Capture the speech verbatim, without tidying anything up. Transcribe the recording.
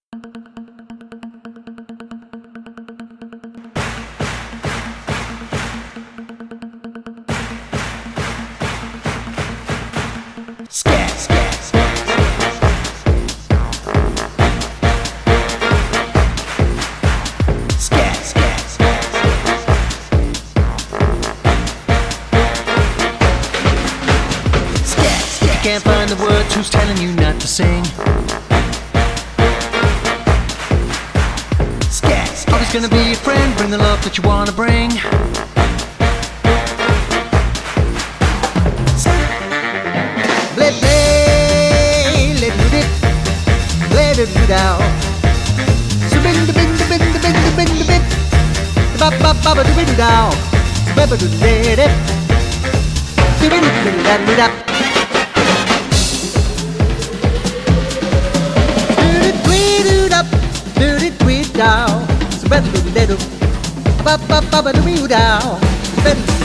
Scat, scat, scat. Scat, scat, scat. Scat, scat. If you can't find the words, who's telling you not to sing? Scat, scat. Always gonna be your friend, bring the love that you wanna bring. Play, play, let it dip, let it down. So bend, bend, bend, bend, bend, bend, bend. Ba ba ba ba do it down. Ba ba do it dip. Do it dip, let it up. Do it, tweet it up, do it, tweet down. So ba do it, let it. Ba ba ba ba do it down.